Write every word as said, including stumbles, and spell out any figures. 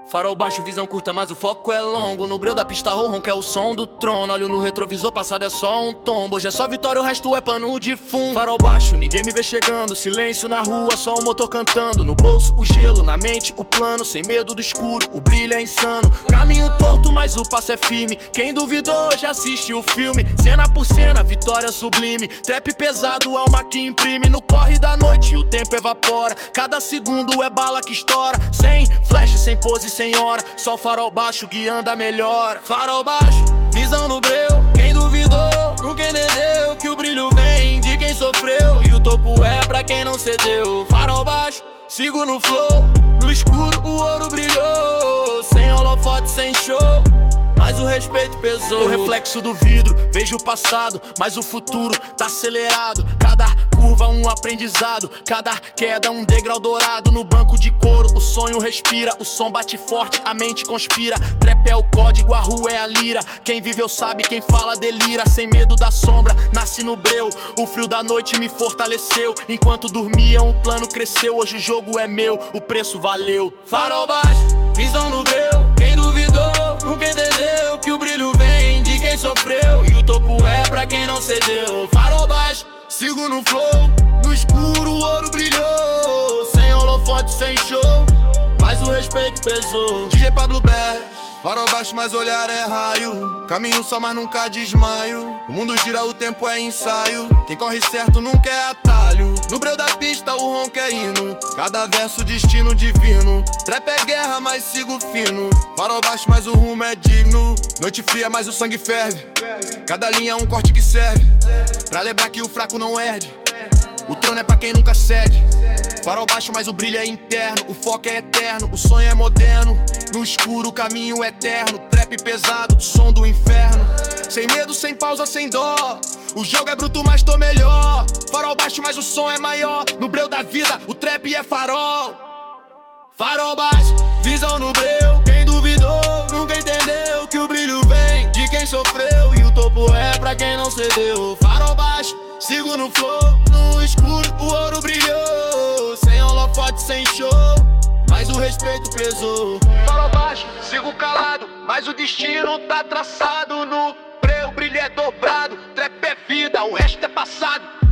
Farol baixo, visão curta, mas o foco é longo. No breu da pista, ronron que é o som do trono. Olho no retrovisor, passado é só um tombo. Hoje é só vitória, o resto é pano de fundo. Farol baixo, ninguém me vê chegando. Silêncio na rua, só o motor cantando. No bolso o gelo, na mente o plano. Sem medo do escuro, o brilho é insano. Caminho torto, mas o passo é firme. Quem duvidou já assiste o filme. Cena por cena, vitória sublime. Trap pesado, alma que imprime. No corre da noite o tempo evapora. Cada segundo é bala que estoura. Sem flash, sem pose, sem hora, só o farol baixo guiando a melhor. Farol baixo, visão no breu. Quem duvidou, nunca entendeu que o brilho vem de quem sofreu. E o topo é pra quem não cedeu. Farol baixo, sigo no flow. No escuro o ouro brilhou. Sem holofote, sem show, mas o respeito pesou. No reflexo do vidro, vejo o passado, mas o futuro tá acelerado. Cada curva um aprendizado, cada queda um degrau dourado. No banco de couro o sonho respira, o som bate forte, a mente conspira. Trap é o código, a rua é a lira. Quem viveu sabe, quem fala delira. Sem medo da sombra, nasci no breu. O frio da noite me fortaleceu. Enquanto dormia um plano cresceu. Hoje o jogo é meu, o preço valeu. Farol baixo, visão no breu. Quem duvidou, nunca entendeu que o brilho vem de quem sofreu. E o topo é pra quem não cedeu. Farol baixo, sigo no flow. No escuro o ouro brilhou. Sem holofote, sem show, mas o respeito pesou. D J Pablo Bé, farol baixo, mas olhar é raio. Caminho só, mas nunca desmaio. O mundo gira, o tempo é ensaio. Quem corre certo nunca é atalho. No breu da pista o ronco é hino. Cada verso destino divino. Trap é guerra, mas sigo fino. Farol baixo, mas o rumo é digno. Noite fria, mas o sangue ferve. Cada linha é um corte que serve pra lembrar que o fraco não herde. O trono é pra quem nunca cede. Farol baixo, mas o brilho é interno. O foco é eterno, o sonho é moderno. No escuro o caminho é eterno. Trap pesado, som do inferno. Sem medo, sem pausa, sem dó. O jogo é bruto, mas tô melhor. Farol baixo, mas o som é maior. No breu da vida, o trap é farol. Farol baixo, visão no breu. Quem duvidou, nunca entendeu que o brilho vem de quem sofreu. E o topo é pra quem não cedeu. Farol baixo, sigo no flow. No escuro o ouro brilhou. Sem holofote, sem show, mas o respeito pesou. Farol baixo, sigo calado, mas o destino tá traçado. No breu, o brilho é dobrado. Trap é vida, o resto é passado.